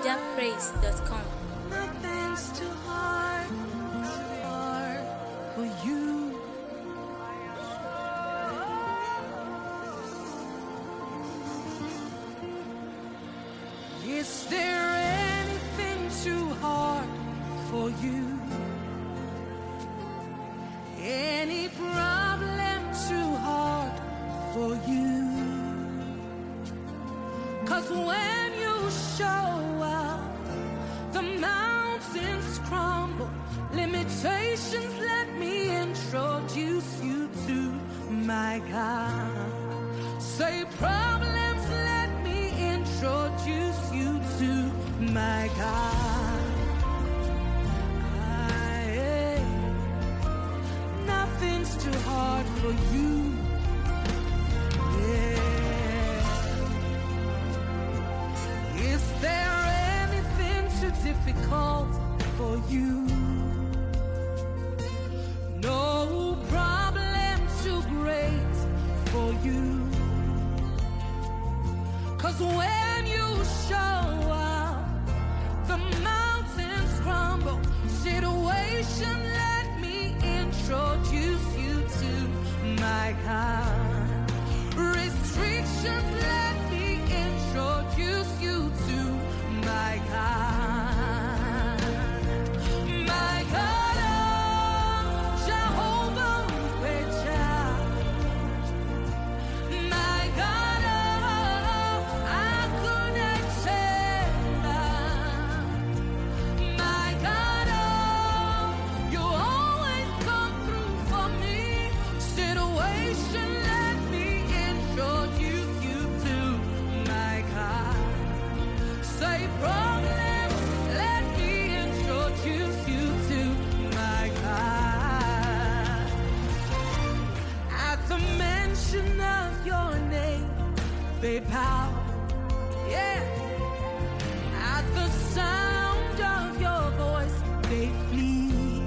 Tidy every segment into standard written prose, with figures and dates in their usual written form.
NigerPraise.com. Nothing's too hard for you. Is there anything too hard for you? Any problem too hard for you? 'Cause when you show up, the mountains crumble. Limitations, let me introduce you to my God. Say problems, let me introduce you to my God. Nothing's too hard for you. Yeah. Is there anything too difficult for you? No problem too great for you. 'Cause when you show up, the mountains crumble. Situation, let me introduce you to my God. Restrictions, let me introduce you to my God. My God, oh, Jehovah Jireh. My God, oh, I couldn't say that. My God, oh, you always come through for me. Situation, let me introduce you to my God. Say problem, let me introduce you to my God. At the mention of your name, they bow. Yeah. At the sound of your voice, they flee.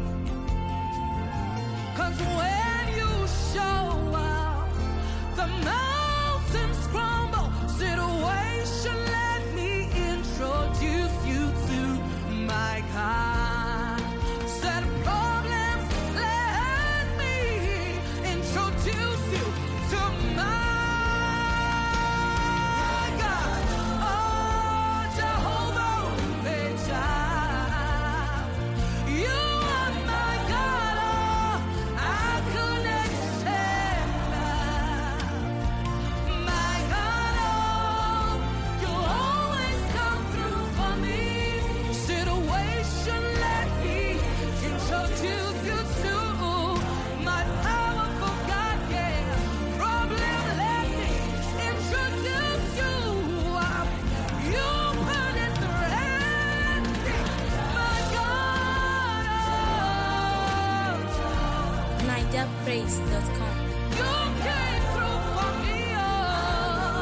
'Cause when you show up, the mountains crumble. Situation, let me introduce you to my God. Said problems, let me introduce you to my God. Oh, Jehovah Jireh. You are my God. Oh, I couldn't stand that. My God, oh, you always come through for me. Situation, let me introduce you to my powerful God, yeah. Problem, let me introduce you. You put it through my God, oh. NigerPraise.com. You came through for me, oh,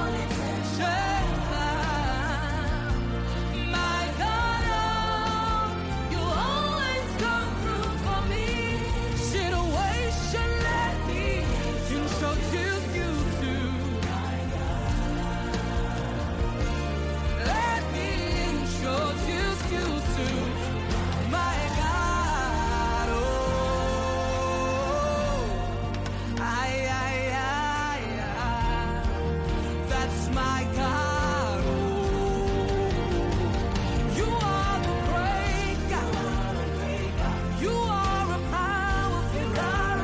my God, oh, you always come through for me. Situation, let me introduce you to. Let me introduce you to my God, oh. That's my God, oh. You are the great God. You are a powerful God.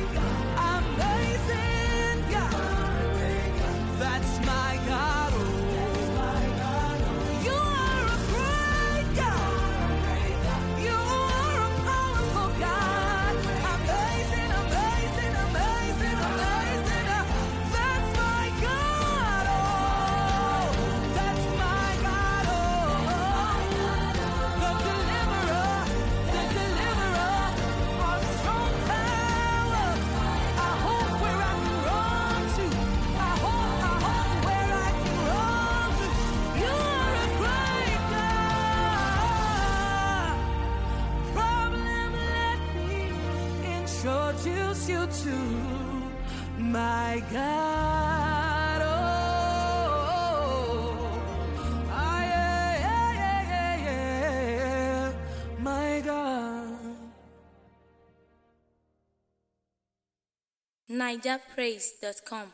Amazing God. That's my God, oh. You are a great God. You are a powerful God. Amazing, amazing, amazing, amazing. That's my God, oh. That's my God, oh. The deliverer, our strong tower. I hope where I can run to. I hope where I can run to. You are a great God. Problem, let me introduce you to my God, oh. Ah, yeah, yeah, yeah, yeah. NigerPraise.com.